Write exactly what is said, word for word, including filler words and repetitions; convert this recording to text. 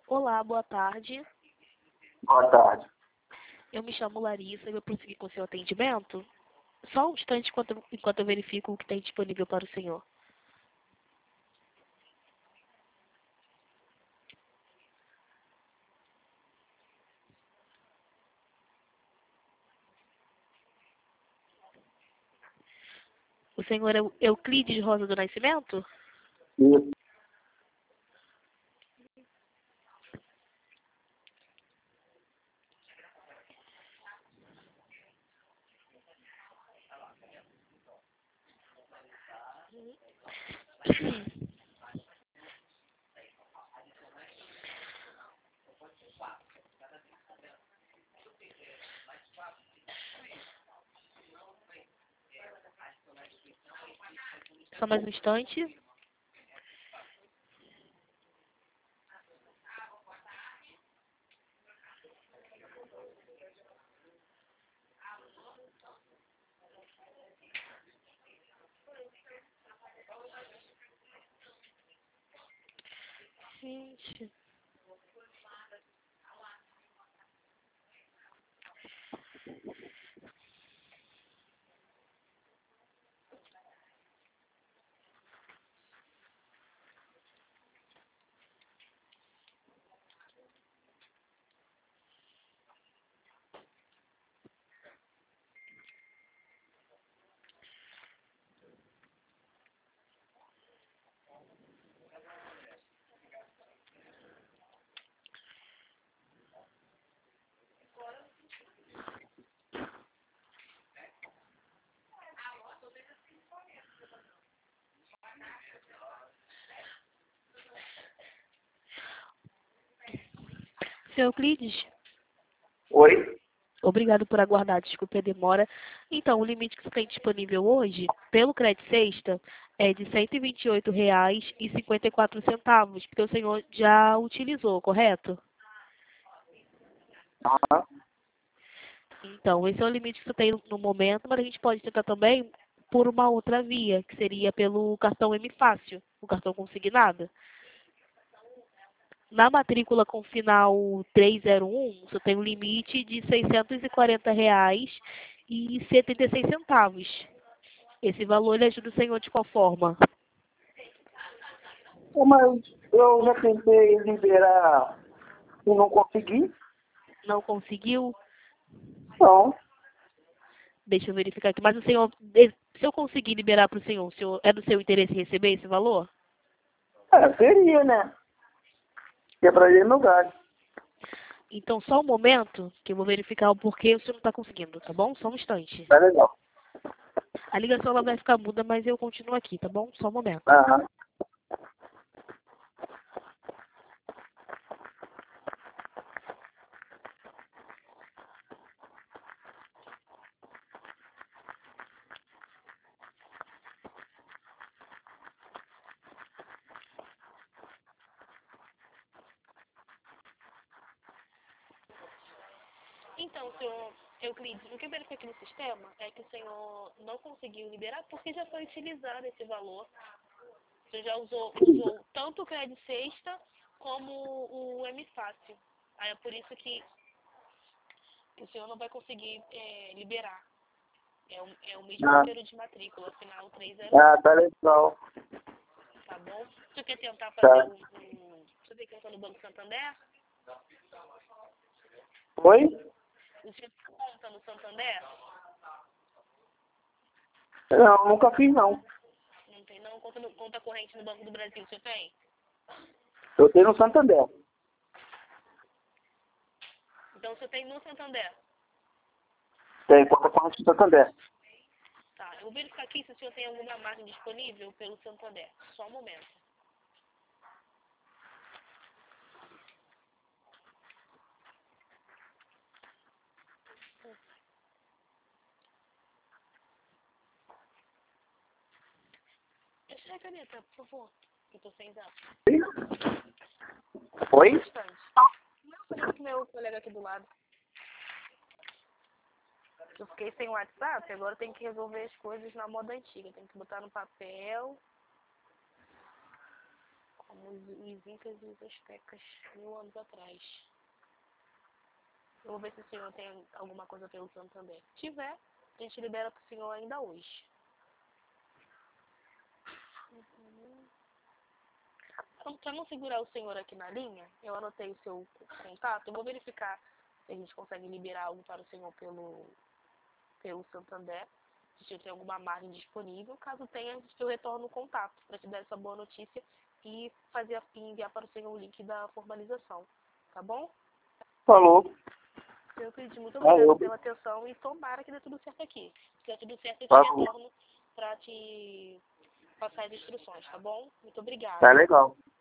Olá, boa tarde. Boa tarde. Eu me chamo Larissa e vou prosseguir com o seu atendimento. Só um instante enquanto, eu- enquanto eu verifico o que tem disponível para o senhor. O senhor é o Euclides Rosa do Nascimento? Isso. Só mais um instante. Gente. Seu Euclides, Oi? obrigado por aguardar, desculpe a demora. Então, o limite que você tem disponível hoje, pelo Crédito Sexta, é de cento e vinte e oito reais e cinquenta e quatro centavos, que o senhor já utilizou, correto? Aham. Então, esse é o limite que você tem no momento, mas a gente pode tentar também por uma outra via, que seria pelo cartão M Fácil, o cartão consignado. Na matrícula com final trezentos e um, você tem um limite de seiscentos e quarenta reais e setenta e seis centavos. Esse valor ele ajuda o senhor de qual forma? Mas eu já tentei liberar e não consegui. Não conseguiu? Não. Deixa eu verificar aqui. Mas o senhor, se eu conseguir liberar para o senhor, o senhor, é do seu interesse receber esse valor? É, seria, né? Que é pra ir no lugar. Então, só um momento, que eu vou verificar o porquê o senhor não está conseguindo, tá bom? Só um instante. Tá legal. A ligação ela vai ficar muda, mas eu continuo aqui, tá bom? Só um momento. Aham. Então, senhor Euclides, o que eu verifico aqui no sistema é que o senhor não conseguiu liberar porque já foi utilizado esse valor. O senhor já usou, usou tanto o crédito sexta como o M Fácil. Aí é por isso que, que o senhor não vai conseguir é, liberar. É o, é o mesmo Ah, número de matrícula, final trezentos e um, ah, tá legal. tá bom? O senhor quer tentar fazer Tá. um... um o senhor tem conta no Banco Santander? Oi? O senhor tem conta no Santander? Não, nunca fiz, não. Não tem não? Conta, no, conta corrente no Banco do Brasil, o senhor tem? Eu tenho no Santander. Então o senhor tem no Santander. Tem conta corrente no Santander. Tá, eu vou verificar aqui se o senhor tem alguma margem disponível pelo Santander. Só um momento. Deixa a caneta, por favor. Eu tô sem zap. Oi? Um instante. Não, falei com meu colega aqui do lado. Eu fiquei sem WhatsApp, agora eu tenho que resolver as coisas na moda antiga. Tenho que botar no papel. como os, os incas e os astecas, mil anos atrás. Eu vou ver se o senhor tem alguma coisa pelo Santander. Se tiver, a gente libera pro senhor ainda hoje. Uhum. Para não segurar o senhor aqui na linha, eu anotei o seu contato. Eu vou verificar se a gente consegue liberar algo para o senhor pelo, pelo Santander. Se tem alguma margem disponível. Caso tenha, eu retorno o contato para te dar essa boa notícia e fazer e enviar para o senhor o link da formalização. Tá bom? Falou. Eu pedi muito obrigada Valeu. pela atenção e tomara que dê tudo certo aqui. Se der tudo certo, eu te Falou. retorno para te passar as instruções, tá bom? Muito obrigada. Tá legal.